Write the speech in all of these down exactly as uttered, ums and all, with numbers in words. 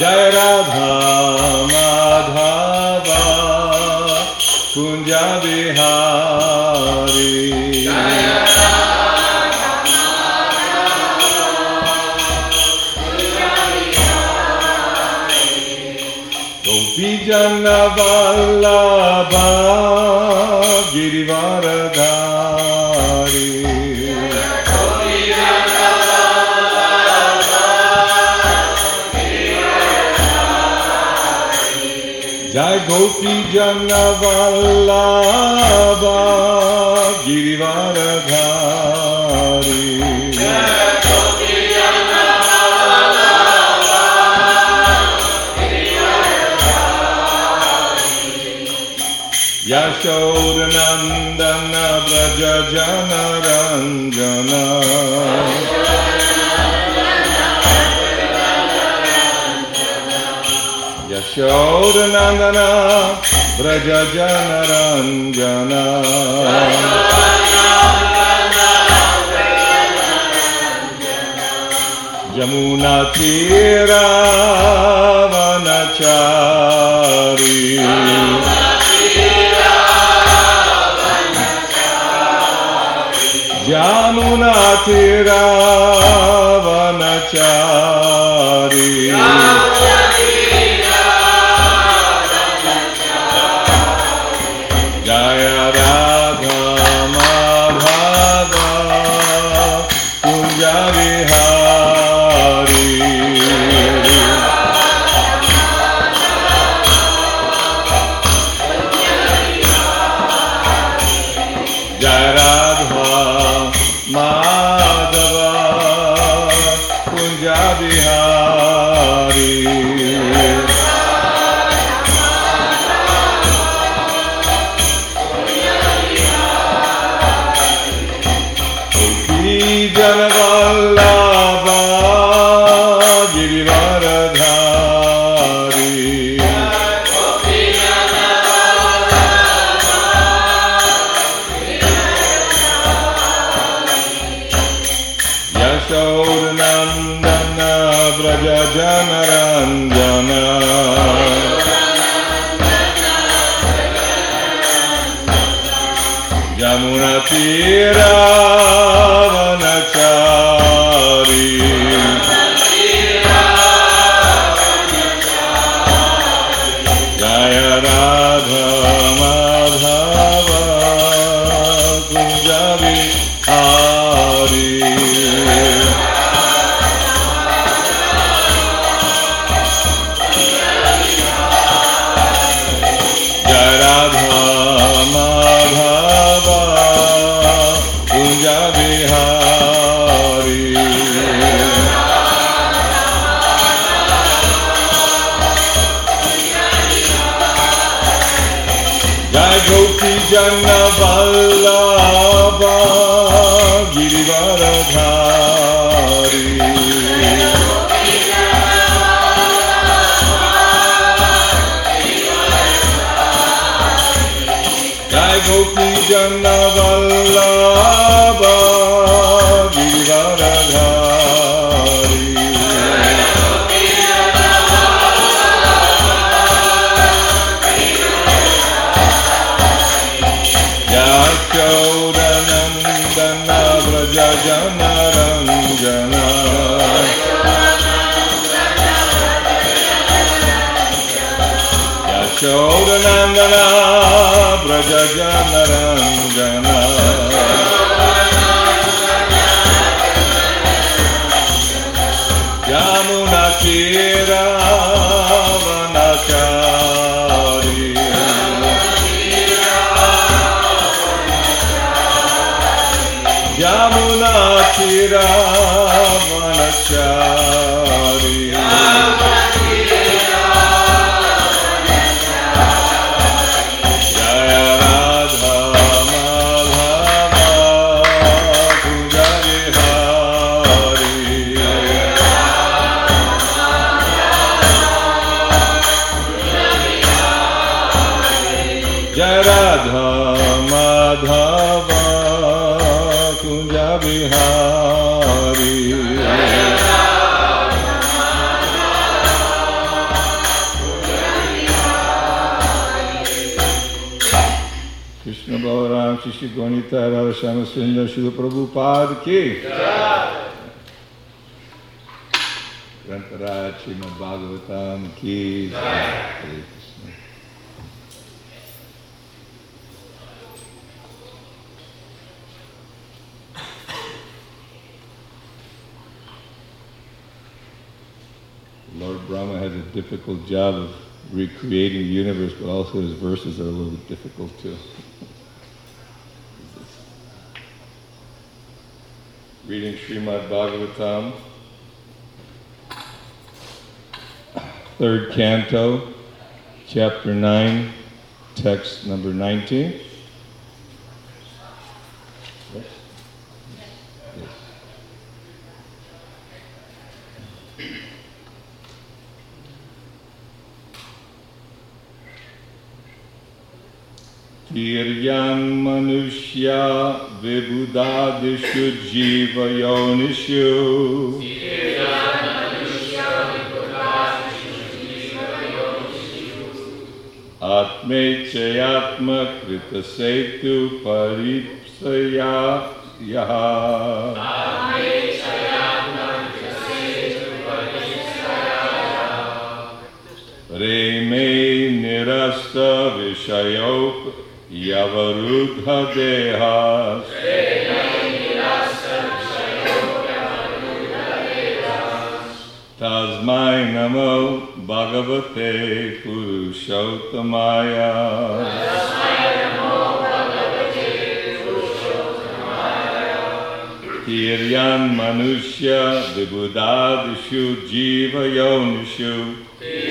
Jai Radha Madhava Kunja Bihari. Gopi Jana Vallabha Girivaradhari. Jai Gopi Jana Vallabha Girivaradhari. Yashodanandana Braja Jana Ranjana. Yashodanandana Braja Jana Ranjana. Jamuna Tira Vanachari. Jamuna Tira Vanachari. Jaya Radha Madhava Kunja Bihari. Jaya Radha Madhava Kunja Bihari. Gopi Jana Vallabha Girivaradhari. Yashodanandana Braja Jana Ranjana. Jamuna Tira Vanachari. Jaya Radha Madhava Kunja Bihari. Jaya Radha Madhava Kunja Bihari. Jai Gopi Jana Vallabha Girivaradhari. Jai Gopi Jana Vallabha Girivaradhari. Yashodanandana Braja Jana Ranjana. Yashodanandana Braja Jana Ranjana. Jamuna Tira Vanachari. Jamuna Tira Vanachari. Jaya Radha Madhava Kunja Bihari. Jaya Radha Madhava Kunja Bihari. Guru Shama Sundar Srila Prabhupada ki. Grantaraj Srimad Bhagavatam ki. Hare Krishna. Lord Brahma has a difficult job of recreating the universe, but also his verses are a little bit difficult too. Reading Srimad Bhagavatam, third canto, chapter nine, text number nineteen. Yes. Yes. Kiryam manushya vibudadishu jiva yonishu. Kiryam manushya vibudadishu jiva yonishu. Atme chayatma krita setu paripsaya yaha. Atme chayatma krita setu paripsaya yaha. Preme nirasta vishayok Yavarudha dehas. Tasmai namo bhagavate purushottamaya. Kiryan manushya vibudadishu jiva yonishu.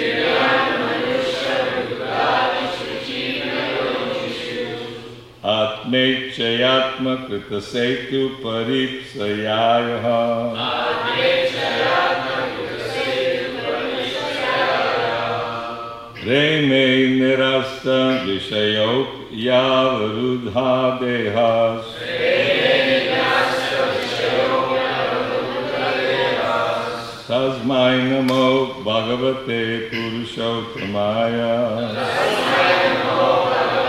Atme chayatma krita setu paripsayayaha. Atme chayatma krita setu paripsayayaha. Preme nirasta vishayok yavarudha dehas. Preme nirasta vishayok yavarudha dehas. Tasmai namo bhagavate purushottamaya. Tasmai namo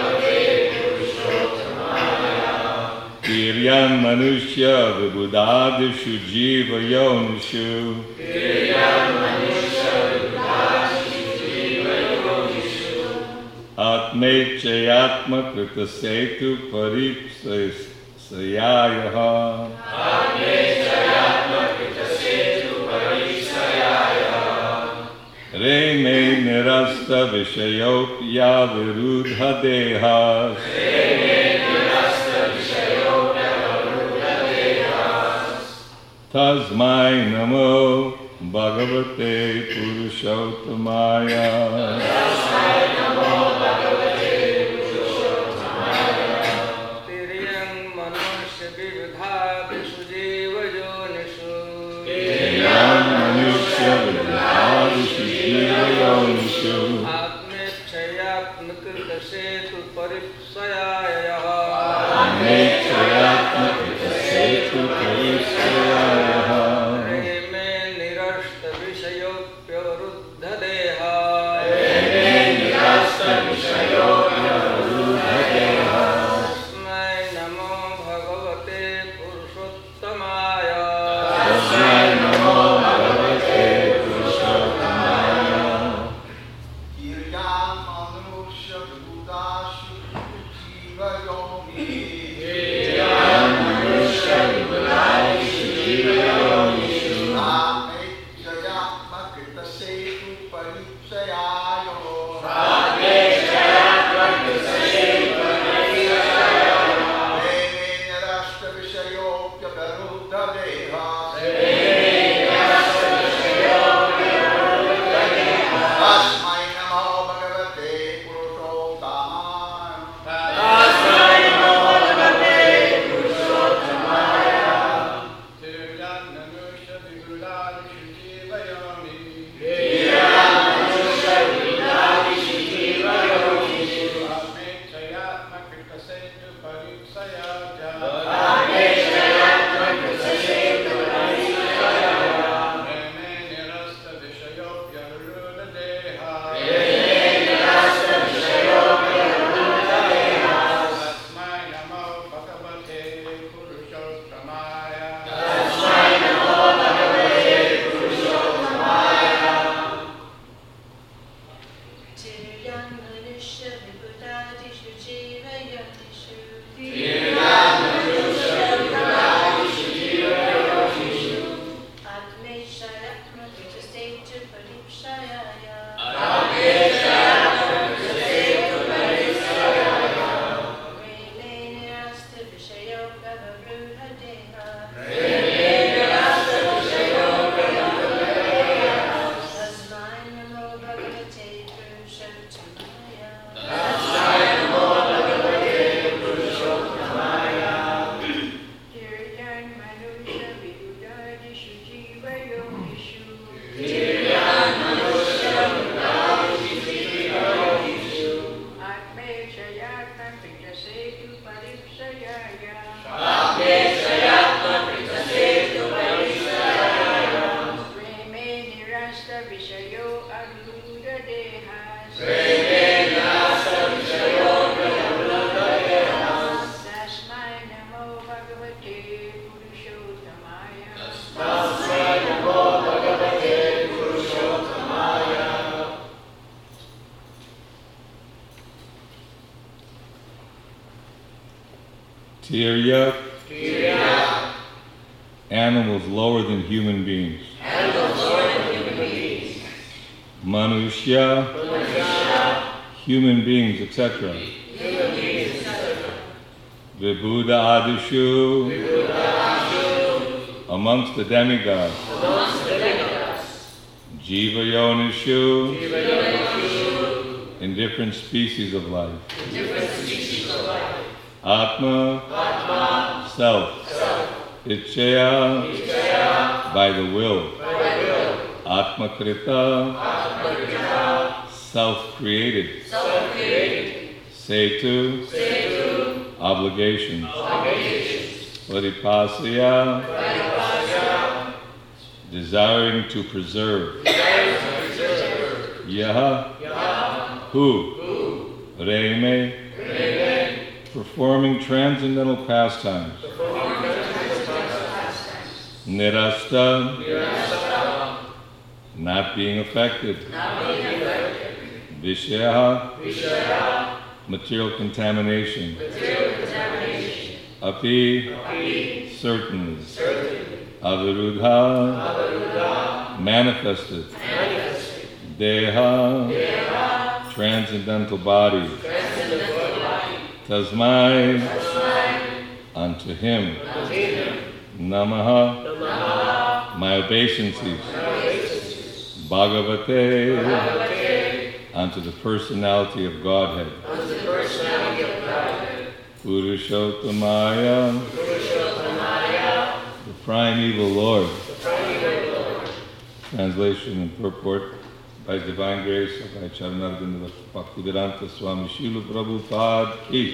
Kiryan manushya vibudadishu jiva yonishu. Kiryan manushya vibudadishu jiva yonishu. Atme chayatma krita setu paripsayayaha. Atme chayatma krita setu paripsayayaha. Reme nirasta vishayok yavirudha dehas. Tasmai namo bhagavate purushottamaya. Tasmai namo bhagavate purushottamaya. Kiryam manushya vibudadishu jiva yonishu. Kiryam manushya vibudadishu jiva yonishu. Atme chayatma krita setu paripsayayaha. Atme chayatma krita setu paripsayayaha. Kiryan manushya vibudadishu Tiryak, animals lower than human beings. Manushya, human beings, et cetera. Vibhuda Adishu, amongst the demigods. Jiva Yonishu, in different species of life. Atma, self. Ichaya, by the will. Atma Krita, self-created. Setu, obligations. Paripasya, desiring to preserve. Yaha, who? Reme, performing transcendental pastimes. Nirasta, not being affected. Vishaya, material contamination. Api, certainly. Avirudha, manifested. Deha, transcendental body. Tasmai, unto him. Namaha, my obeisances. Bhagavate, unto the personality of Godhead. Purushottamaya, the primeval Lord. Translation and purport by His Divine Grace of Charanardana Bhaktivedanta Swami Srila Prabhupada ki.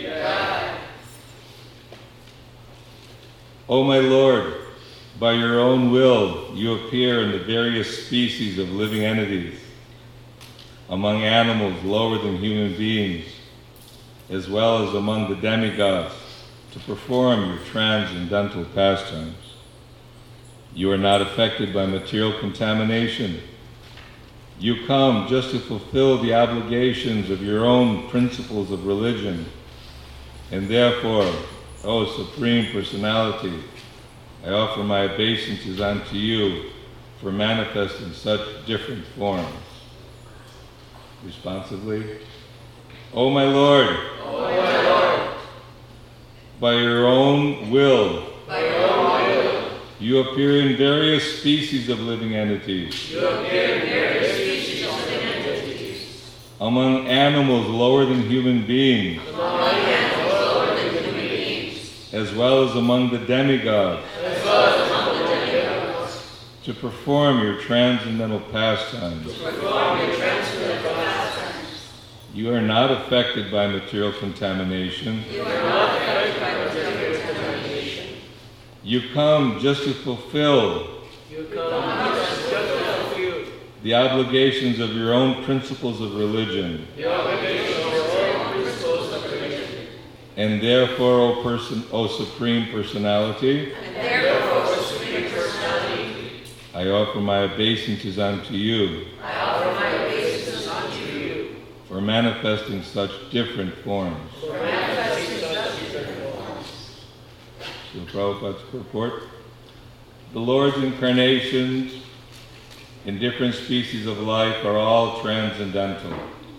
O my Lord, by your own will you appear in the various species of living entities, among animals lower than human beings, as well as among the demigods, to perform your transcendental pastimes. You are not affected by material contamination. You come just to fulfill the obligations of your own principles of religion, and therefore, O Supreme Personality, I offer my obeisances unto you for manifesting such different forms. Responsively, O my Lord, O my Lord, by your own will, by your own will, you appear in various species of living entities. You appear in various species of living entities. Among animals lower than human beings. Among animals lower than human beings. As well as among the demigods. As well as among the demigods. To perform your transcendental pastimes. To perform your transcendental pastimes. You are not affected by material contamination. You are not affected by material contamination. You come just to fulfill You come just to fulfill the obligations of your own principles of religion. the obligations of your own principles of religion. And therefore, O person, O Supreme Personality, And therefore, O Supreme Personality, I offer my obeisances unto you I offer my obeisances unto you for manifesting such different forms. for manifesting such different forms. So Prabhupada's purport. The Lord's incarnations in different species of life are all transcendental.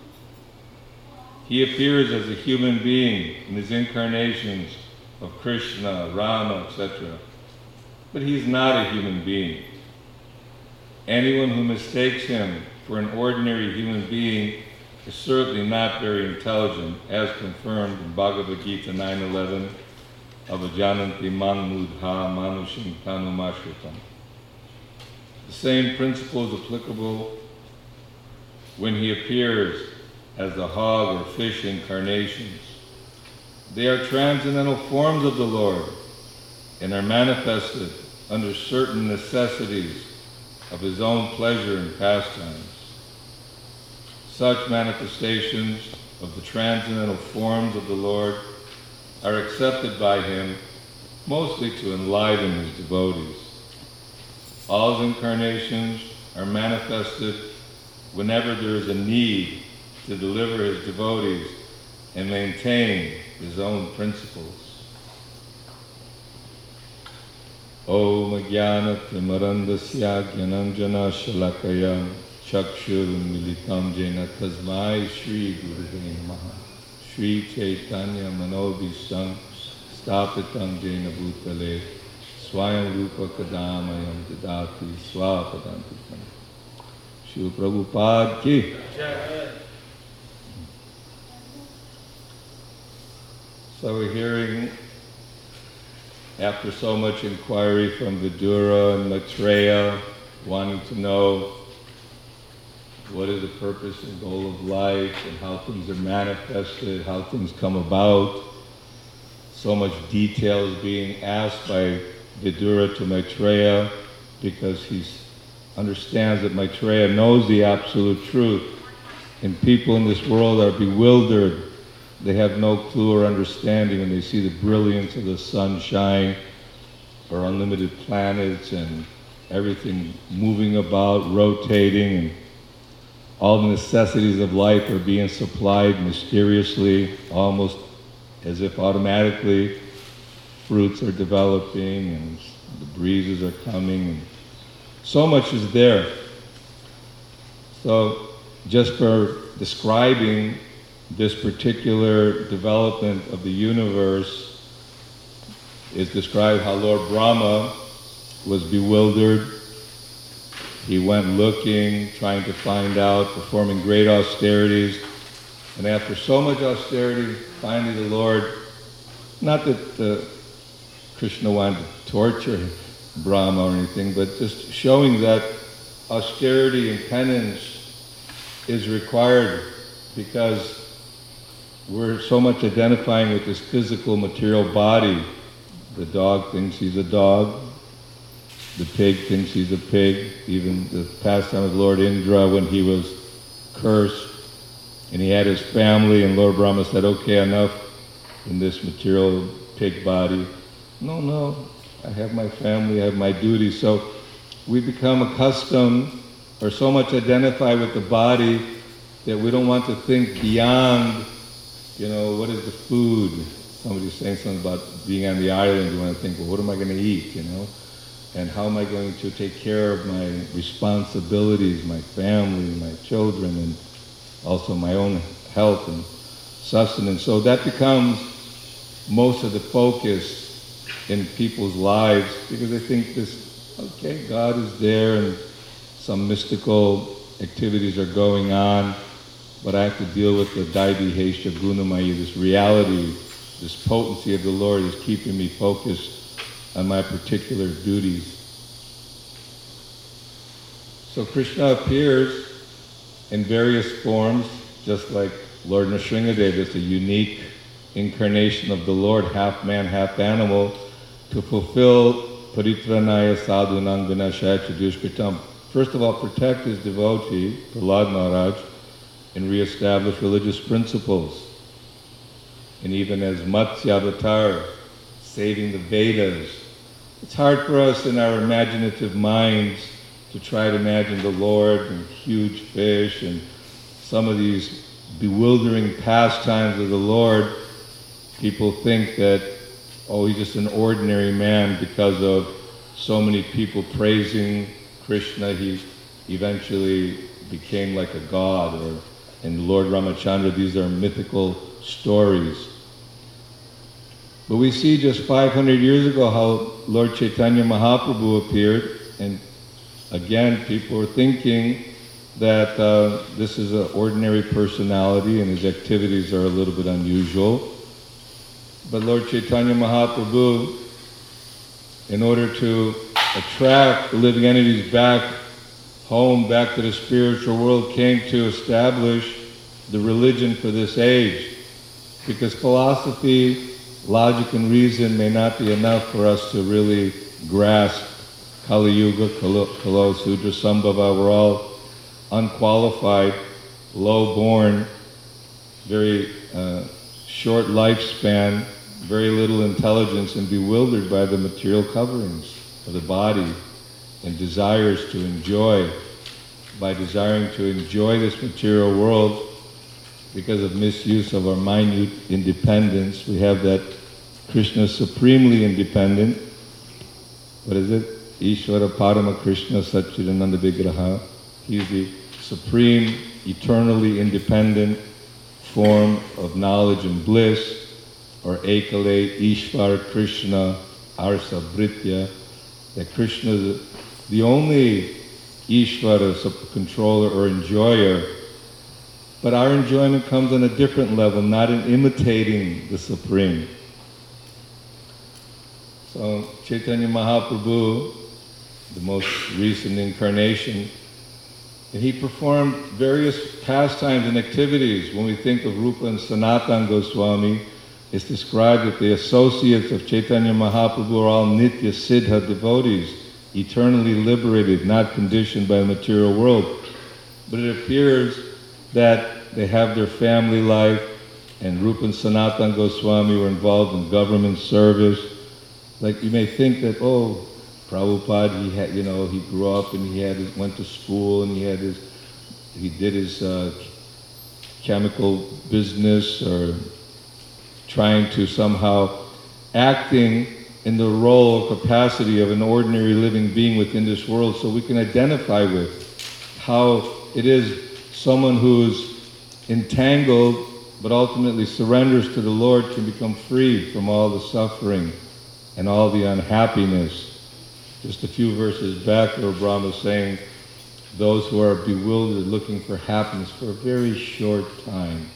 He appears as a human being in his incarnations of Krishna, Rama, et cetera. But he's not a human being. Anyone who mistakes him for an ordinary human being is certainly not very intelligent, as confirmed in Bhagavad Gita nine eleven, Avajananti man mudha manushim tanumashritam. The same principle is applicable when he appears as the hog or fish incarnations. They are transcendental forms of the Lord and are manifested under certain necessities of his own pleasure and pastimes. Such manifestations of the transcendental forms of the Lord are accepted by him mostly to enliven his devotees. All his incarnations are manifested whenever there is a need to deliver his devotees and maintain his own principles. Om Jnana-timirandasya Jnananjana Shalakaya Chakshur-militam Jena Tasmai Shri Gurave Namaha Shri Chaitanya Manobhistam Stapitam Jena Bhutale Swayam Rupa Kadamayam Dadati Swapadantikam. Shri Prabhupada Ki. So we're hearing, after so much inquiry from Vidura and Maitreya, wanting to know what is the purpose and goal of life and how things are manifested, how things come about. So much detail is being asked by Vidura to Maitreya because he understands that Maitreya knows the absolute truth, and people in this world are bewildered. They have no clue or understanding when they see the brilliance of the sunshine or unlimited planets and everything moving about, rotating, and all the necessities of life are being supplied mysteriously, almost as if automatically. Fruits are developing and the breezes are coming, and so much is there. So just for describing this particular development of the universe is described how Lord Brahma was bewildered. He went looking, trying to find out, performing great austerities. And after so much austerity, finally the Lord, not that uh, Krishna wanted to torture Brahma or anything, but just showing that austerity and penance is required because we're so much identifying with this physical material body. The dog thinks he's a dog. The pig thinks he's a pig. Even the pastime of Lord Indra when he was cursed and he had his family, and Lord Brahma said, okay, enough in this material pig body. No, no, I have my family, I have my duties. So we become accustomed or so much identified with the body that we don't want to think beyond, you know, what is the food? Somebody's saying something about being on the island. You want to think, well, what am I going to eat, you know? And how am I going to take care of my responsibilities, my family, my children, and also my own health and sustenance. So that becomes most of the focus in people's lives because they think this, okay, God is there and some mystical activities are going on, but I have to deal with the Daivi Hesha Gunamaya, this reality, this potency of the Lord is keeping me focused on my particular duties. So Krishna appears in various forms, just like Lord Nrsingadeva is a unique incarnation of the Lord, half man, half animal, to fulfill Paritranaya Sadhunam Vinashaya Chadushkritam. First of all, protect his devotee, Prahlad Maharaj, and re-establish religious principles. And even as Matsya Avatar, saving the Vedas. It's hard for us in our imaginative minds to try to imagine the Lord and huge fish and some of these bewildering pastimes of the Lord. People think that, oh, he's just an ordinary man because of so many people praising Krishna. He eventually became like a god, or in Lord Ramachandra, these are mythical stories. But we see just five hundred years ago how Lord Chaitanya Mahaprabhu appeared, and again, people were thinking that uh, this is an ordinary personality and his activities are a little bit unusual. But Lord Chaitanya Mahaprabhu, in order to attract the living entities back home, back to the spiritual world, came to establish the religion for this age. Because philosophy, logic and reason may not be enough for us to really grasp Kali Yuga, Kalo, Sudra, Sambhava. We're all unqualified, low-born, very uh, short lifespan, very little intelligence, and bewildered by the material coverings of the body and desires to enjoy. By desiring to enjoy this material world, because of misuse of our minute independence, we have that Krishna is supremely independent. what is it? Ishvara Parama Krishna Satchidananda Vigraha. He is the supreme, eternally independent form of knowledge and bliss, or Ekale Ishvara Krishna Arsa Britya, that Krishna is the only Ishvara, controller or enjoyer. But our enjoyment comes on a different level, not in imitating the Supreme. So Chaitanya Mahaprabhu, the most recent incarnation, and he performed various pastimes and activities. When we think of Rupa and Sanatana Goswami, it's described that the associates of Chaitanya Mahaprabhu are all Nitya Siddha devotees, eternally liberated, not conditioned by the material world. But it appears that they have their family life, and Rupa and Sanatana Goswami were involved in government service. Like you may think that, oh, Prabhupada, he had, you know, he grew up and he had his, went to school and he had his, he did his uh, chemical business, or trying to somehow acting in the role or capacity of an ordinary living being within this world, so we can identify with how it is someone who's entangled but ultimately surrenders to the Lord can become free from all the suffering and all the unhappiness. Just a few verses back, Lord Brahma is saying, those who are bewildered looking for happiness for a very short time.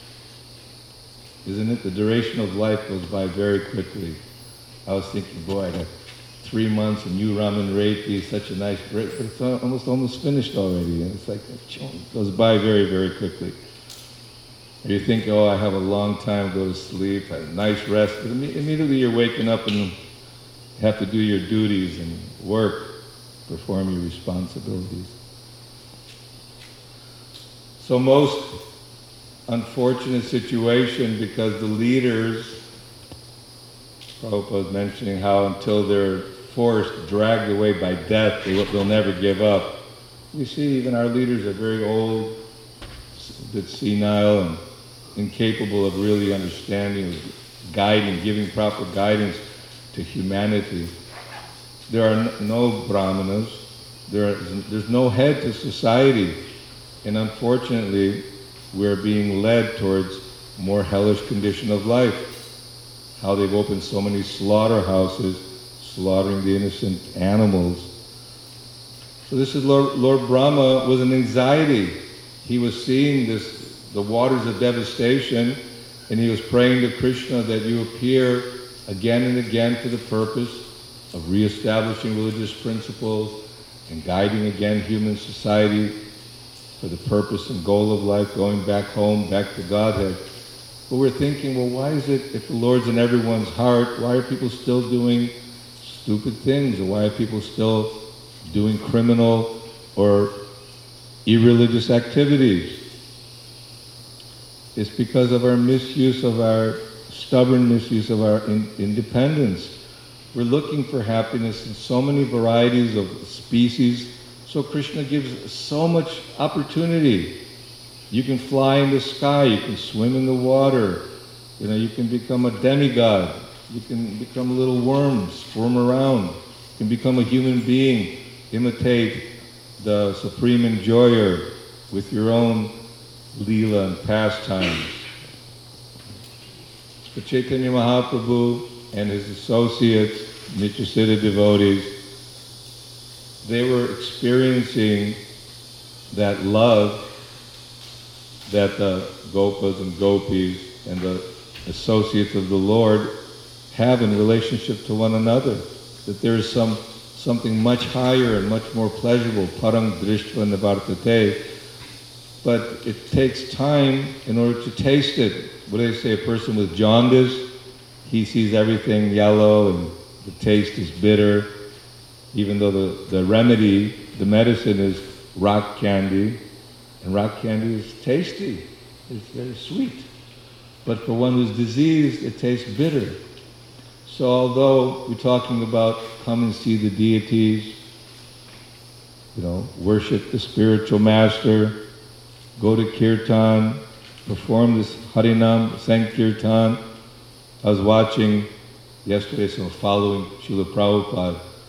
Isn't it? The duration of life goes by very quickly. I was thinking, boy, I got three months and you Raman Reiki, such a nice break, but it's almost almost finished already. And it's like, it goes by very, very quickly. Or you think, oh, I have a long time to go to sleep, a nice rest, but immediately you're waking up and have to do your duties and work, perform your responsibilities. So most unfortunate situation, because the leaders, Prabhupada was mentioning how until they're forced, dragged away by death, they, they'll never give up. We see even our leaders are very old, a bit senile, and incapable of really understanding, guiding, giving proper guidance to humanity. There are no brahmanas, there are, there's no head to society, and unfortunately we're being led towards more hellish condition of life. How they've opened so many slaughterhouses, slaughtering the innocent animals. So this is Lord, Lord Brahma was in anxiety. He was seeing this, the waters of devastation, and he was praying to Krishna that you appear again and again for the purpose of reestablishing religious principles and guiding again human society for the purpose and goal of life, going back home, back to Godhead. But we're thinking, well, why is it, if the Lord's in everyone's heart, why are people still doing stupid things? Or why are people still doing criminal or irreligious activities? It's because of our misuse of our, stubborn misuse of our in, independence. We're looking for happiness in so many varieties of species, so Krishna gives so much opportunity. You can fly in the sky, you can swim in the water, you know, you can become a demigod, you can become a little worm, squirm around, you can become a human being, imitate the Supreme Enjoyer with your own Leela and pastimes. But Chaitanya Mahaprabhu and his associates, Nityasiddha devotees, they were experiencing that love that the Gopas and Gopis and the associates of the Lord have in relationship to one another. That there is some something much higher and much more pleasurable, parang drishtva nivartate. But it takes time in order to taste it. What do they say? A person with jaundice, he sees everything yellow and the taste is bitter. Even though the, the remedy, the medicine is rock candy, and rock candy is tasty, it's very sweet. But for one who's diseased, it tastes bitter. So although we're talking about come and see the deities, you know, worship the spiritual master, go to kirtan, perform this Harinam, Sankirtan. I was watching yesterday, so following Srila Prabhupada,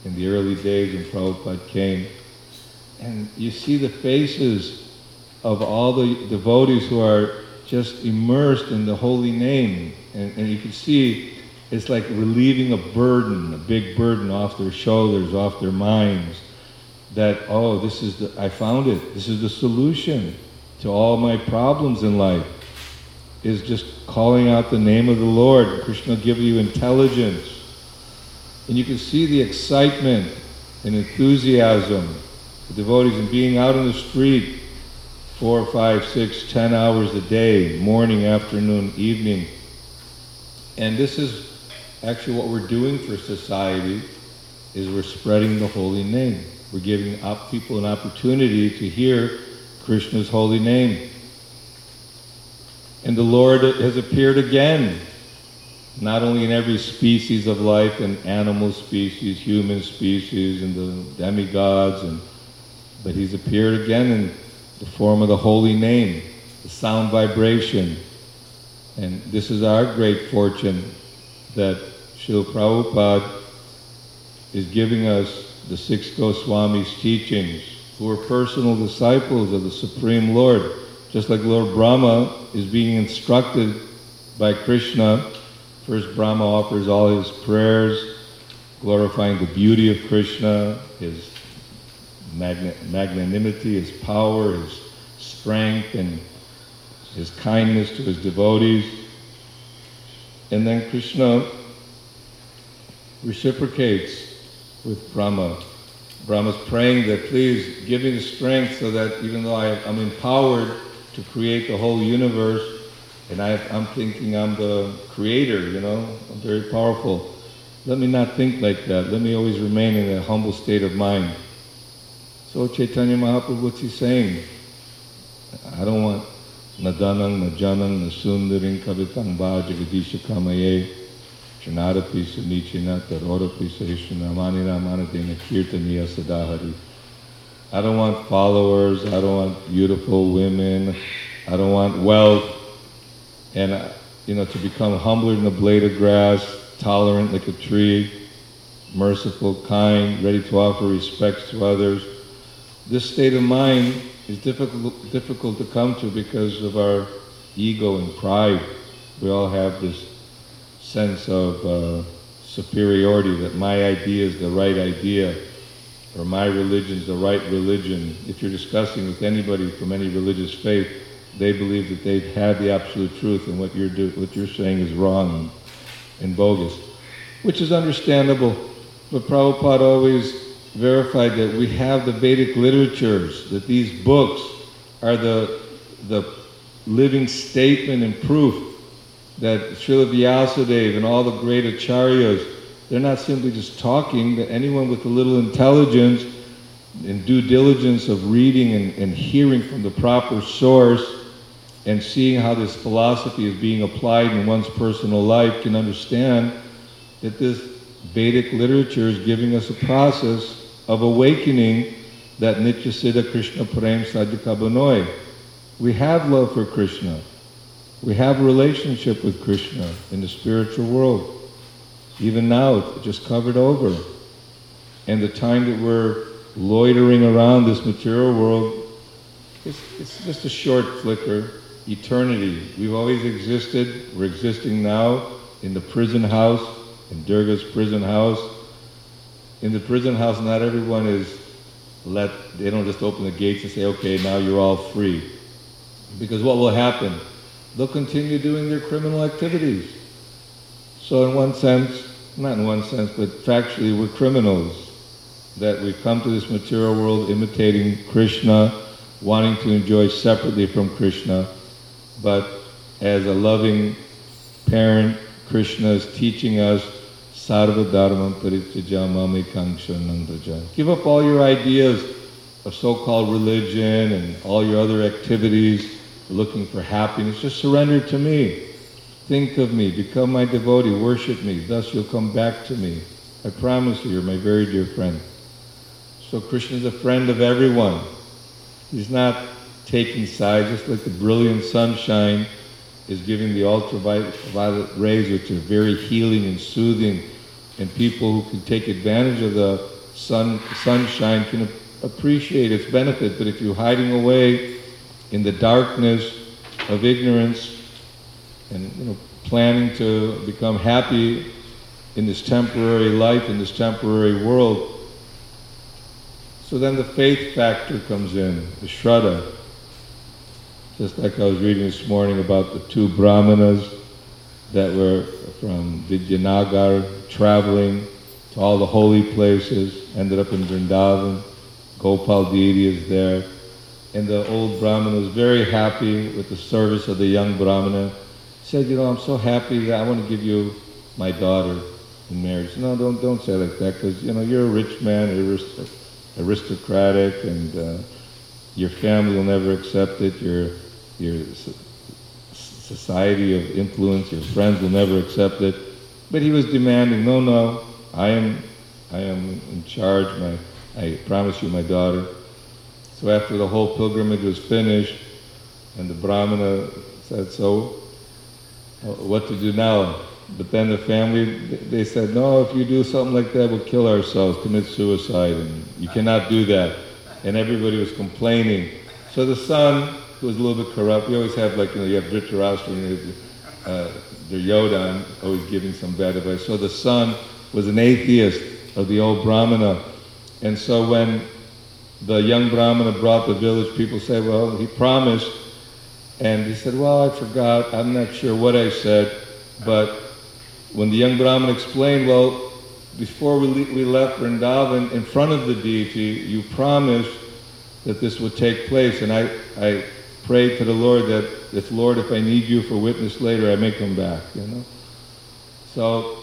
in the early days when Prabhupada came. And you see the faces of all the devotees who are just immersed in the holy name. And, and you can see it's like relieving a burden, a big burden off their shoulders, off their minds. That, oh, this is the, I found it. This is the solution to all my problems in life, is just calling out the name of the Lord. Krishna will give you intelligence. And you can see the excitement and enthusiasm, the devotees, and being out in the street four, five, six, ten hours a day, morning, afternoon, evening. And this is actually what we're doing for society, is we're spreading the holy name. We're giving up people an opportunity to hear Krishna's holy name. And the Lord has appeared again, not only in every species of life, and animal species, human species, and the demigods, and but He's appeared again in the form of the holy name, the sound vibration. And this is our great fortune, that Srila Prabhupada is giving us the six Goswamis' teachings, who are personal disciples of the Supreme Lord. Just like Lord Brahma is being instructed by Krishna, first Brahma offers all his prayers, glorifying the beauty of Krishna, his magna- magnanimity, his power, his strength, and his kindness to his devotees. And then Krishna reciprocates with Brahma. Brahma's praying that, please give me the strength so that even though I, I'm empowered to create the whole universe, and I, I'm thinking I'm the creator, you know, I'm very powerful, let me not think like that. Let me always remain in a humble state of mind. So Chaitanya Mahaprabhu, what's he saying? I don't want nadanang, najanang, nasundaring, kavitang ba, jagadisha kamaye, Janadapi Sunichina Tarodapi Sahishna Manina Manadena Kirtaniya Sadahari. I don't want followers, I don't want beautiful women, I don't want wealth, and uh, you know, to become humbler than a blade of grass, tolerant like a tree, merciful, kind, ready to offer respects to others. This state of mind is difficult, difficult to come to because of our ego and pride. We all have this sense of uh, superiority, that my idea is the right idea, or my religion is the right religion. If you're discussing with anybody from any religious faith, they believe that they've had the absolute truth, and what you're do, what you're saying is wrong and, and bogus, which is understandable. But Prabhupada always verified that we have the Vedic literatures, that these books are the the living statement and proof that Srila Vyasadeva and all the great acharyas, they're not simply just talking, that anyone with a little intelligence and due diligence of reading and, and hearing from the proper source and seeing how this philosophy is being applied in one's personal life can understand that this Vedic literature is giving us a process of awakening that Nitya Siddha Krishna Prem Sadhika Banoy. We have love for Krishna. We have a relationship with Krishna in the spiritual world. Even now, it's just covered over. And the time that we're loitering around this material world, it's, it's just a short flicker. Eternity. We've always existed. We're existing now in the prison house, in Durga's prison house. In the prison house, not everyone is let, they don't just open the gates and say, okay, now you're all free. Because what will happen? They'll continue doing their criminal activities. So in one sense, not in one sense, but factually we're criminals, that we've come to this material world imitating Krishna, wanting to enjoy separately from Krishna, but as a loving parent, Krishna is teaching us sarva dharmam parityaja mamekangsha nandaja. Give up all your ideas of so-called religion and all your other activities looking for happiness. Just surrender to me. Think of me, become my devotee, worship me, thus you'll come back to me. I promise you, you're my very dear friend. So Krishna is a friend of everyone. He's not taking sides, just like the brilliant sunshine is giving the ultraviolet rays, which are very healing and soothing, and people who can take advantage of the sun, sunshine can appreciate its benefit, but if you're hiding away in the darkness of ignorance and, you know, planning to become happy in this temporary life, in this temporary world, so then the faith factor comes in, the Shraddha. Just like I was reading this morning about the two brahmanas that were from Vidyanagar traveling to all the holy places, ended up in Vrindavan. Gopal deity is there. And the old brahmana was very happy with the service of the young brahmana. He said, you know, I'm so happy that I want to give you my daughter in marriage. No, don't don't say like that, because, you know, you're a rich man, arist- aristocratic, and uh, your family will never accept it. Your your society of influence, your friends will never accept it. But he was demanding, no, no, I am, I am in charge. My, I promise you my daughter. So after the whole pilgrimage was finished, and the brahmana said, so, what to do now? But then the family, they said, no, if you do something like that, we'll kill ourselves, commit suicide, and you cannot do that. And everybody was complaining. So the son, who was a little bit corrupt, we always have, like, you know, you have Dhritarashtra and uh, Duryodhana always giving some bad advice. So the son was an atheist of the old brahmana. And so when the young brahmana brought the village, people said, well, he promised. And he said, well, I forgot, I'm not sure what I said. But when the young brahmana explained, well, before we, le- we left Vrindavan, in front of the deity, you promised that this would take place. And I, I prayed to the Lord that, if Lord, if I need you for witness later, I may come back, you know. So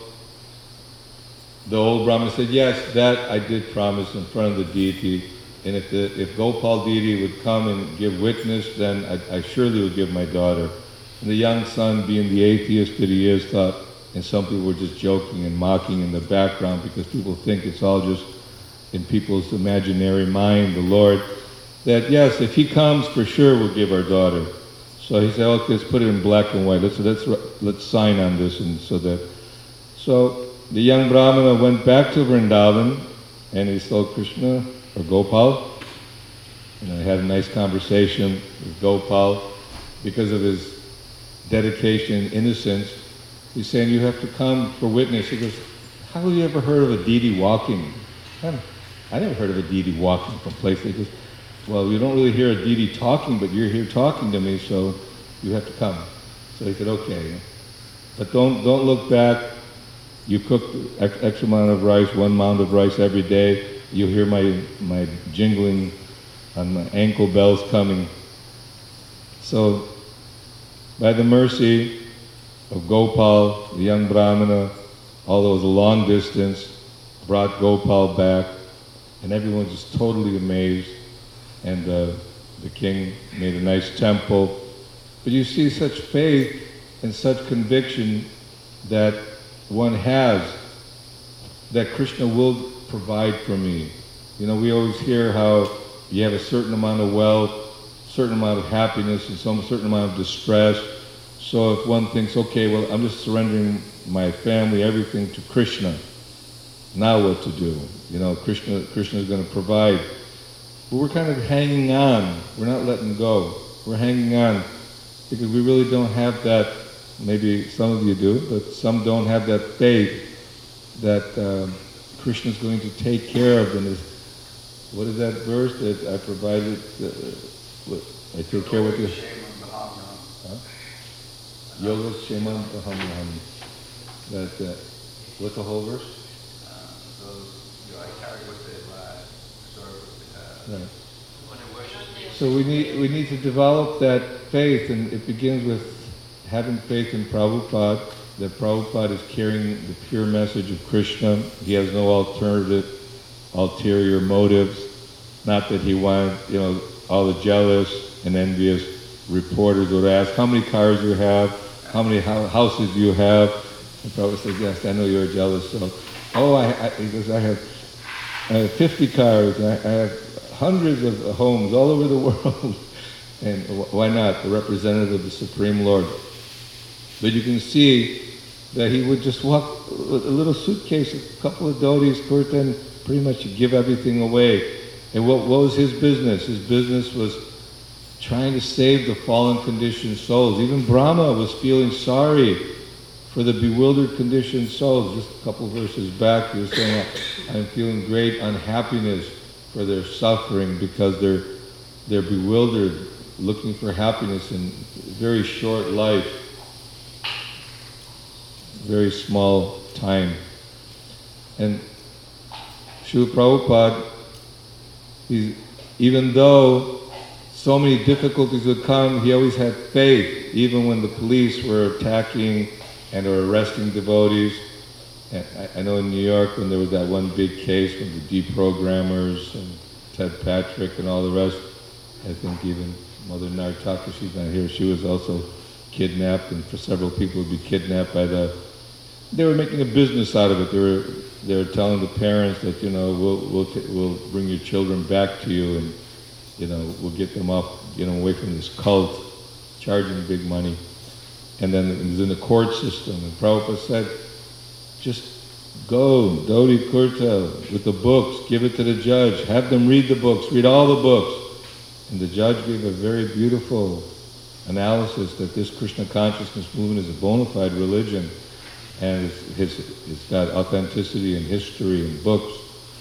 the old brahmana said, yes, that I did promise in front of the deity. And if the, if Gopal deity would come and give witness, then I, I surely would give my daughter. And the young son, being the atheist that he is, thought, and some people were just joking and mocking in the background, because people think it's all just in people's imaginary mind, the Lord, that yes, if he comes, for sure we'll give our daughter. So he said, okay, let's put it in black and white. Let's let's let's sign on this, and so that. So the young brahmana went back to Vrindavan, and he saw Krishna or Gopal, and I had a nice conversation with Gopal because of his dedication and innocence. He's saying, you have to come for witness. He goes, how have you ever heard of a deity walking? I never heard of a deity walking from place. He goes, well, you don't really hear a deity talking, but you're here talking to me, so you have to come. So he said, okay. But don't don't look back. You cook X, X amount of rice, one mound of rice every day. You'll hear my, my jingling on my ankle bells coming. So by the mercy of Gopal, the young brahmana, although it was a long distance, brought Gopal back, and everyone was just totally amazed. And uh, the king made a nice temple. But you see such faith and such conviction that one has, that Krishna will provide for me. You know, we always hear how you have a certain amount of wealth, certain amount of happiness, and some certain amount of distress. So if one thinks, okay, well, I'm just surrendering my family, everything to Krishna, now what to do? You know, Krishna, Krishna is going to provide. But we're kind of hanging on. We're not letting go. We're hanging on because we really don't have that. Maybe some of you do, but some don't have that faith that uh, Krishna is going to take care of them. What is that verse that I provided? Uh, I take care of this. Yoga Sheman Bahamyam. That, uh, what's the whole verse? Right. So we need we need to develop that faith, and it begins with having faith in Prabhupada, that Prabhupada is carrying the pure message of Krishna. He has no alternative, ulterior motives. Not that he wanted, you know, all the jealous and envious reporters would ask, how many cars do you have? How many ho- houses do you have? And Prabhupada says, yes, I know you're jealous. So, oh, I, I, he goes, I have, I have fifty cars, and I, I have hundreds of homes all over the world. And why not? The representative of the Supreme Lord. But you can see that he would just walk a little suitcase, a couple of dhotis, kurta, and pretty much to give everything away. And what, what was his business? His business was trying to save the fallen conditioned souls. Even Brahma was feeling sorry for the bewildered conditioned souls. Just a couple verses back, he was saying, I'm feeling great unhappiness for their suffering because they're, they're bewildered, looking for happiness in very short life, very small time. And Srila Prabhupada, he's, even though so many difficulties would come, he always had faith, even when the police were attacking and or arresting devotees. And I, I know in New York when there was that one big case with the deprogrammers and Ted Patrick and all the rest, I think even Mother Nartaka, she's not here, she was also kidnapped, and for several people would be kidnapped by the, they were making a business out of it. They were, they were telling the parents that, you know, we'll, we'll, t- we'll bring your children back to you and, you know, we'll get them off, get them away from this cult, charging big money. And then it was in the court system, and Prabhupada said, just go, Dodi Kurta, with the books, give it to the judge, have them read the books, read all the books. And the judge gave a very beautiful analysis that this Krishna consciousness movement is a bona fide religion, and it's, it's, it's got authenticity and history and books.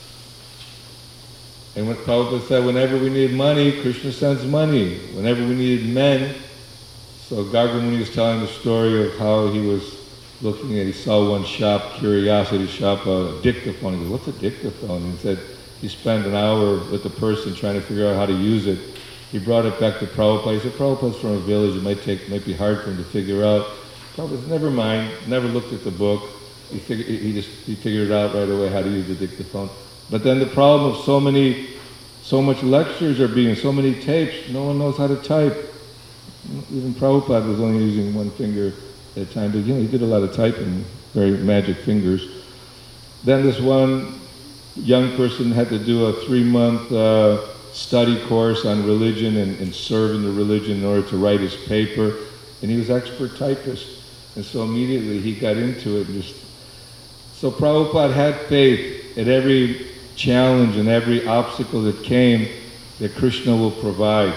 And what Prabhupada said, whenever we need money, Krishna sends money. Whenever we needed men, so Garga Muni was telling the story of how he was looking at, he saw one shop, curiosity shop, a dictaphone. He goes, what's a dictaphone? And he said he spent an hour with the person trying to figure out how to use it. He brought it back to Prabhupada. He said, Prabhupada's from a village, it might take, might be hard for him to figure out. Prabhupada said, never mind, never looked at the book. He, figured, he just he figured out right away how to use the dictaphone. But then the problem of so many, so much lectures are being, so many tapes, no one knows how to type. Even Prabhupada was only using one finger at a time, but you know, he did a lot of typing, very magic fingers. Then this one young person had to do a three-month uh, study course on religion and, and serve in the religion in order to write his paper, and he was expert typist. And so immediately he got into it. And just, so Prabhupada had faith at every challenge and every obstacle that came that Krishna will provide.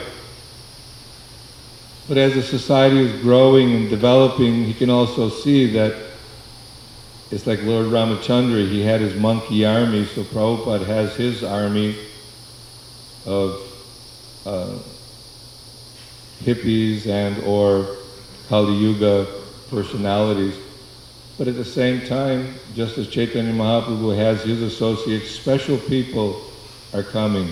But as the society is growing and developing, he can also see that it's like Lord Ramachandra, he had his monkey army, so Prabhupada has his army of uh, hippies and or Kali Yuga personalities. But at the same time, just as Chaitanya Mahaprabhu has his associates, special people are coming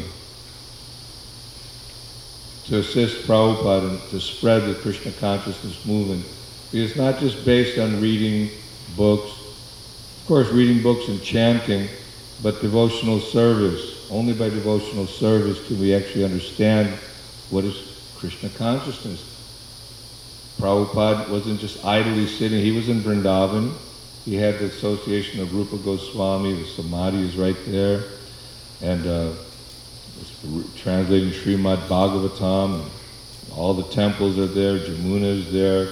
to assist Prabhupada and to spread the Krishna consciousness movement. It's not just based on reading books, of course reading books and chanting, but devotional service. Only by devotional service can we actually understand what is Krishna consciousness. Prabhupada wasn't just idly sitting, he was in Vrindavan. He had the association of Rupa Goswami, the Samadhi is right there, and uh, translating Srimad Bhagavatam. All the temples are there, Jamuna is there.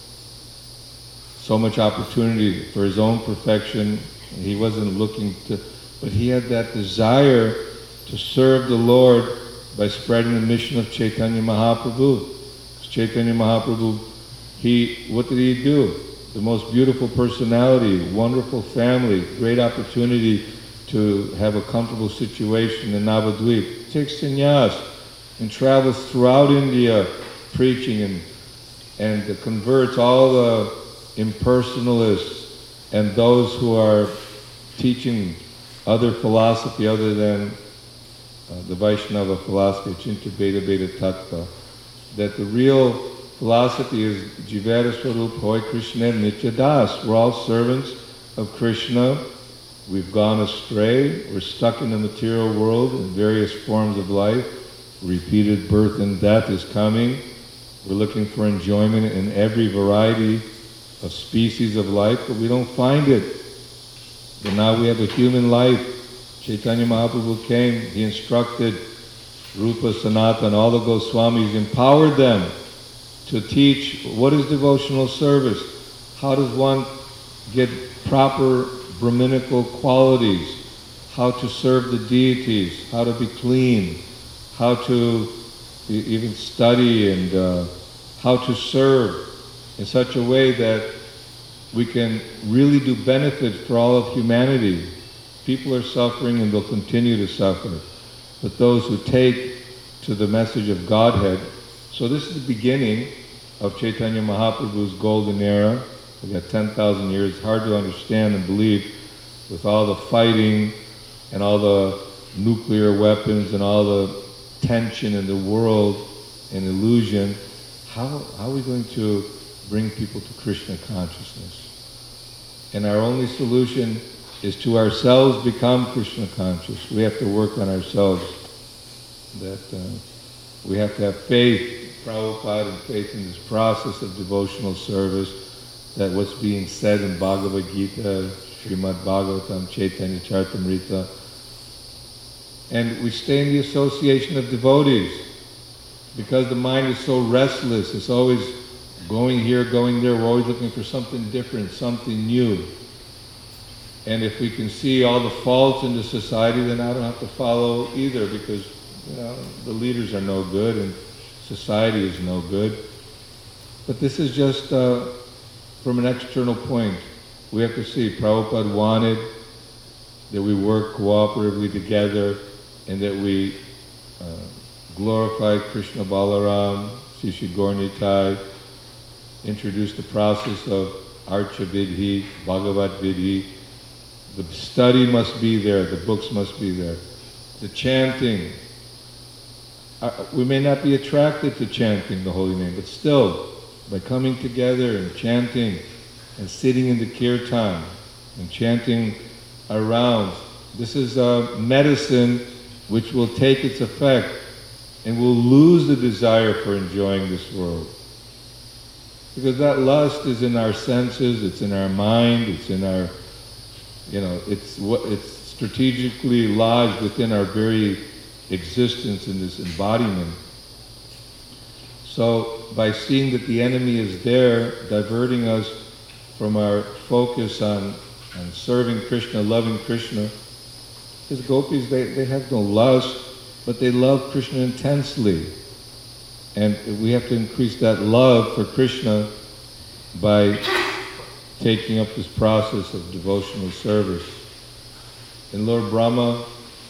So much opportunity for his own perfection. He wasn't looking to, but he had that desire to serve the Lord by spreading the mission of Chaitanya Mahaprabhu. Because Chaitanya Mahaprabhu, he, what did he do? The most beautiful personality, wonderful family, great opportunity to have a comfortable situation in Navadvip. Takes sannyas and travels throughout India preaching and, and converts all the impersonalists and those who are teaching other philosophy other than uh, the Vaishnava philosophy, Chinta Beda Beda Tattva, that the real philosophy is Jivara Swarup Hoy Krishna Nitya Das. We're all servants of Krishna. We've gone astray. We're stuck in the material world in various forms of life. Repeated birth and death is coming. We're looking for enjoyment in every variety of species of life, but we don't find it. But now we have a human life. Chaitanya Mahaprabhu came, he instructed Rupa, Sanatana, all the Goswamis, empowered them to teach what is devotional service. How does one get proper Brahminical qualities? how to serve the deities, how to be clean, how to e- even study and uh, how to serve in such a way that we can really do benefit for all of humanity. People are suffering and they'll continue to suffer. But those who take to the message of Godhead, so this is the beginning of Chaitanya Mahaprabhu's golden era. We got ten thousand years, hard to understand and believe with all the fighting and all the nuclear weapons and all the tension in the world and illusion. How, how are we going to bring people to Krishna consciousness? And our only solution is to ourselves become Krishna conscious. We have to work on ourselves. That uh, we have to have faith, Prabhupada, and faith in this process of devotional service, that what's being said in Bhagavad Gita, Srimad Bhagavatam, Chaitanya Charitamrita, and we stay in the association of devotees, because the mind is so restless, it's always going here, going there, we're always looking for something different, something new. And if we can see all the faults in the society, then I don't have to follow either, because you know, the leaders are no good and society is no good. But this is just uh, from an external point. We have to see, Prabhupada wanted that we work cooperatively together and that we uh, glorify Krishna Balaram, Sri Gaur Nitai, introduce the process of Archa Vidhi, Bhagavat Vidhi. The study must be there, the books must be there. The chanting, uh, we may not be attracted to chanting the holy name, but still, by coming together and chanting and sitting in the kirtan and chanting our rounds, this is a medicine which will take its effect and will lose the desire for enjoying this world. Because that lust is in our senses, it's in our mind, it's in our, you know, it's what it's strategically lodged within our very existence in this embodiment. So by seeing that the enemy is there, diverting us from our focus on, on serving Krishna, loving Krishna, because gopis, they, they have no lust, but they love Krishna intensely. And we have to increase that love for Krishna by taking up this process of devotional service. And Lord Brahma,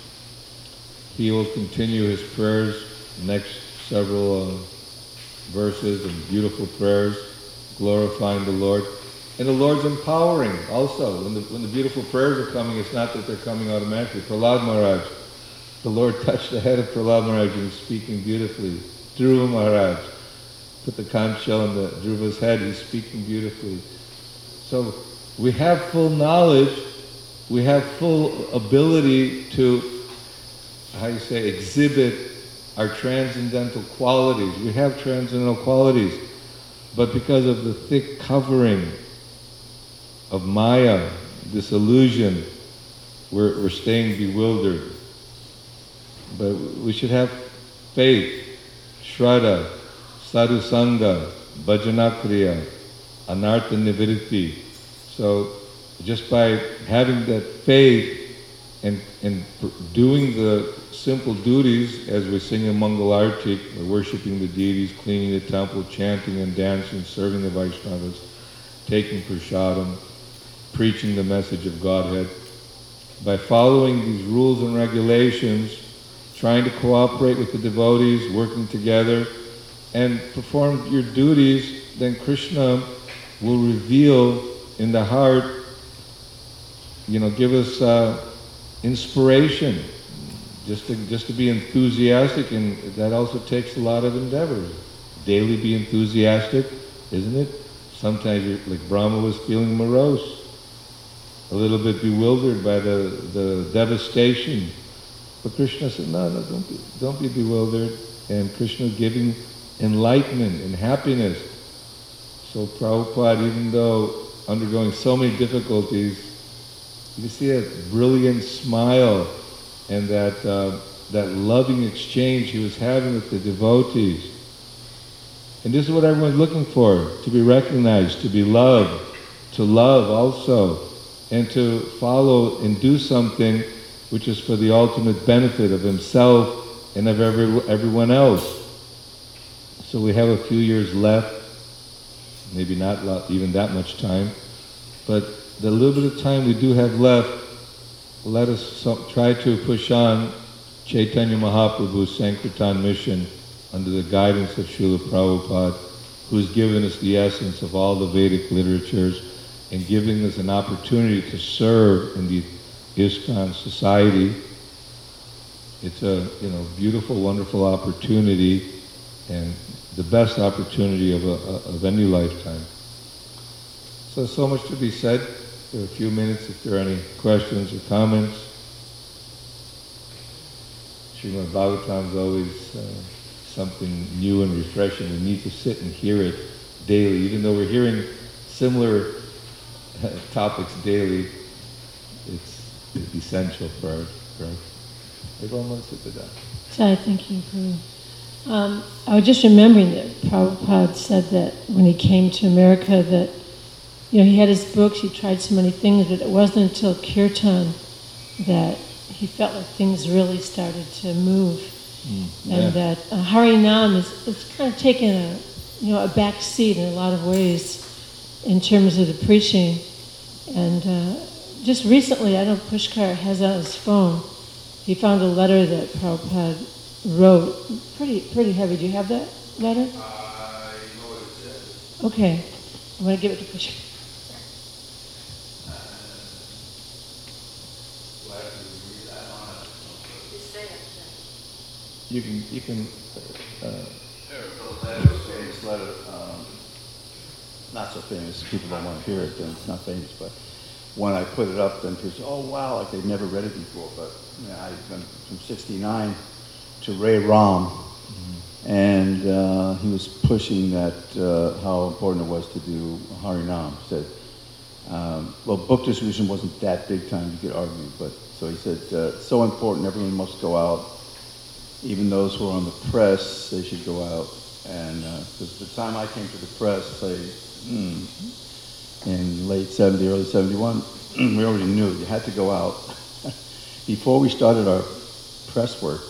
he will continue his prayers, next several uh, verses and beautiful prayers, glorifying the Lord. And the Lord's empowering also. When the, when the beautiful prayers are coming, it's not that they're coming automatically. Prahlad Maharaj, the Lord touched the head of Prahlad Maharaj and was speaking beautifully. Dhruva Maharaj put the conch shell on the Dhruva's head, he's speaking beautifully. So we have full knowledge, we have full ability to, how you say, exhibit our transcendental qualities. We have transcendental qualities, but because of the thick covering of Maya, this illusion, we're, we're staying bewildered. But we should have faith, Shraddha, Sadhu Sangha, Bhajanakriya, Anartha Nivritti. So just by having that faith and, and doing the simple duties, as we sing in Mangal Arti, we're worshipping the deities, cleaning the temple, chanting and dancing, serving the Vaishnavas, taking prasadam, preaching the message of Godhead. By following these rules and regulations, trying to cooperate with the devotees, working together, and perform your duties, then Krishna will reveal in the heart, you know, give us uh, inspiration, just to, just to be enthusiastic, and that also takes a lot of endeavor. Daily be enthusiastic, isn't it? Sometimes you're, like Brahma was feeling morose, a little bit bewildered by the, the devastation. But Krishna said, no, no, don't be, don't be bewildered. And Krishna giving enlightenment and happiness. So Prabhupada, even though undergoing so many difficulties, you see that brilliant smile and that, uh, that loving exchange he was having with the devotees. And this is what everyone's looking for, to be recognized, to be loved, to love also, and to follow and do something which is for the ultimate benefit of himself and of every, everyone else. So we have a few years left, maybe not even that much time, but the little bit of time we do have left, let us so, try to push on Chaitanya Mahaprabhu's Sankirtan mission under the guidance of Srila Prabhupada, who has given us the essence of all the Vedic literatures and giving us an opportunity to serve in the ISKCON society. It's a you know beautiful, wonderful opportunity, and the best opportunity of, a, of any lifetime. So, so much to be said. For a few minutes, if there are any questions or comments. Srimad Bhagavatam is always uh, something new and refreshing. We need to sit and hear it daily, even though we're hearing similar uh, topics daily. It's, it's essential for our growth. Everyone wants to sit down. Jai, thank you, Guru. Um, I was just remembering that Prabhupada said that when he came to America that, you know, he had his books, he tried so many things, but it wasn't until Kirtan that he felt like things really started to move. Mm, yeah. And that uh, Harinam is it's kind of taken a, you know, a back seat in a lot of ways in terms of the preaching. And uh, just recently, I know Pushkar has on his phone, he found a letter that Prabhupada wrote, pretty pretty heavy. Do you have that letter? I know what it says. Okay, I'm going to give it to Pushkar. You can, you can, uh, There, the letter, famous letter, um, not so famous, people don't want to hear it, then it's not famous, but when I put it up, then people say, oh wow, like they've never read it before, but you know, I went from sixty-nine to Ray Ram, mm-hmm. and uh, he was pushing that, uh, how important it was to do Harinam. He said, um, well, book distribution wasn't that big time, you could argue, but so he said, uh, it's so important, everyone must go out. Even those who are on the press, they should go out. And because uh, the time I came to the press, say, mm, in late seventy, early seventy-one, we already knew you had to go out. Before we started our press work,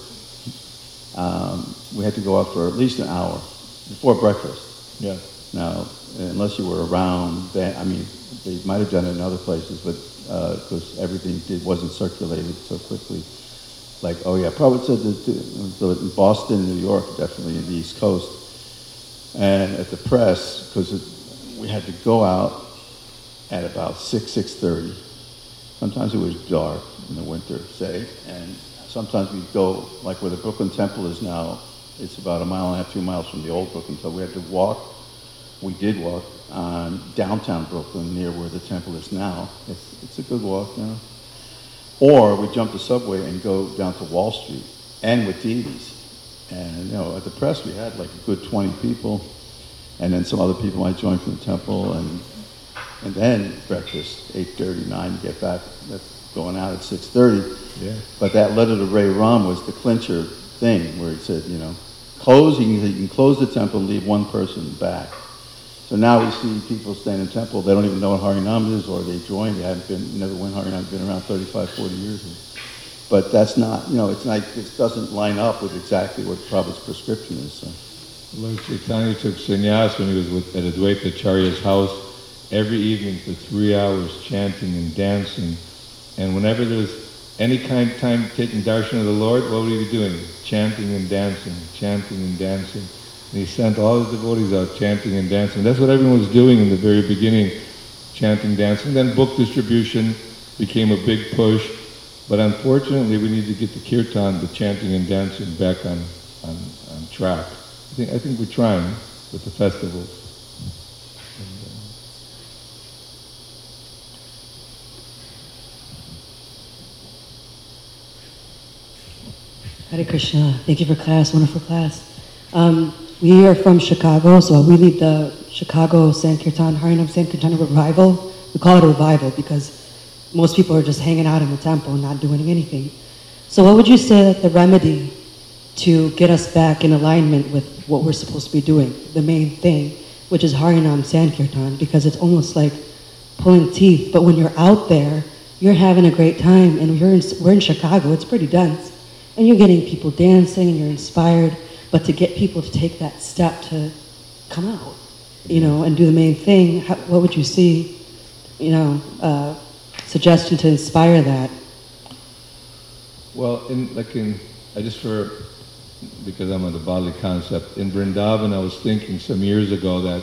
um, we had to go out for at least an hour before breakfast. Yeah. Now, unless you were around, then, I mean, they might have done it in other places, but because uh, everything did, wasn't circulated so quickly. Like, oh yeah, Prabhupada said that so in Boston, New York, definitely in the East Coast. And at the press, because we had to go out at about six, six thirty. Sometimes it was dark in the winter, say, and sometimes we'd go, like where the Brooklyn Temple is now, it's about a mile and a half, two miles from the old Brooklyn Temple. We had to walk, we did walk, on downtown Brooklyn, near where the temple is now. It's, it's a good walk, you know. Or we jump the subway and go down to Wall Street, and with T Vs. And, you know, at the press we had like a good twenty people, and then some other people might join from the temple, and and then breakfast, eight thirty, nine, you get back, that's going out at six thirty. Yeah. But that letter to Ray Ram was the clincher thing, where he said, you know, close, you can, you can close the temple and leave one person back. So now we see people staying in the temple, they don't even know what Harinam is, or they joined, they haven't been, never went Harinam, been around thirty-five, forty years. But that's not, you know, it's like, it doesn't line up with exactly what Prabhupada's prescription is. So. Lord Chaitanya took sannyas when he was with, at Advaita Acharya's house every evening for three hours chanting and dancing. And whenever there was any kind of time taking darshan of the Lord, what would he be doing? Chanting and dancing, chanting and dancing. And he sent all his devotees out chanting and dancing. That's what everyone was doing in the very beginning, chanting, dancing. Then book distribution became a big push. But unfortunately, we need to get the kirtan, the chanting and dancing, back on, on, on track. I think, I think we're trying with the festivals. Hare Krishna. Thank you for class, wonderful class. Um, we are from Chicago, so we lead the Chicago Sankirtan, Harinam Sankirtan revival. We call it a revival because most people are just hanging out in the temple and not doing anything. So what would you say that the remedy to get us back in alignment with what we're supposed to be doing, the main thing, which is Harinam Sankirtan, because it's almost like pulling teeth, but when you're out there, you're having a great time, and you're in, we're in Chicago, it's pretty dense, and you're getting people dancing, and you're inspired, but to get people to take that step to come out, you know, and do the main thing, how, what would you see, you know, uh, suggestion to inspire that? Well, in, like in, I just for, because I'm on the bodily concept, in Vrindavan I was thinking some years ago that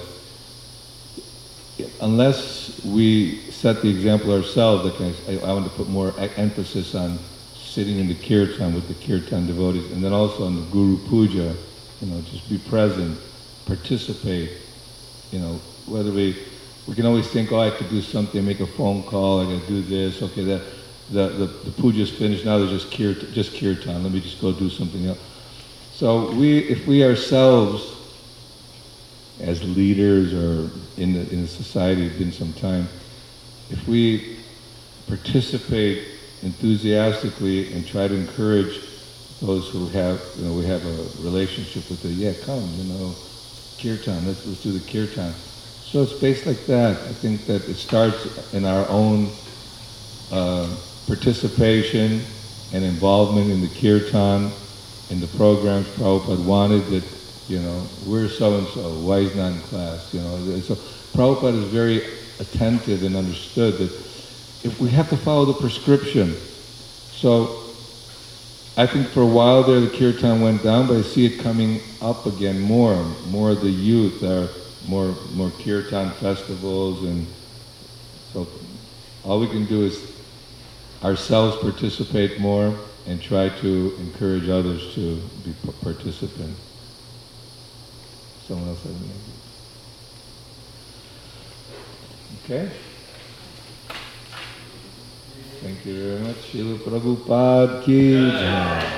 unless we set the example ourselves, like I, I want to put more emphasis on sitting in the kirtan with the kirtan devotees, and then also on the Guru Puja, you know, just be present, participate, you know, whether we, we can always think, oh, I have to do something, make a phone call, I got to do this, okay, that, the, the, the puja's finished, now there's just kirtan, just kirtan, let me just go do something else. So we, if we ourselves, as leaders or in the, in the society, have been some time, if we participate enthusiastically and try to encourage those who have, you know, we have a relationship with the, yeah, come, you know, kirtan, let's, let's do the kirtan. So it's based like that. I think that it starts in our own uh, participation and involvement in the kirtan, in the programs. Prabhupada wanted that, you know, we're so-and-so, why is not in class, you know. So Prabhupada is very attentive and understood that if we have to follow the prescription. So I think for a while there the kirtan went down, but I see it coming up again more. More of the youth, are more more kirtan festivals, and so all we can do is ourselves participate more and try to encourage others to be participants. Someone else has anything? Okay. Thank you very much. Srila Prabhupada ki jai.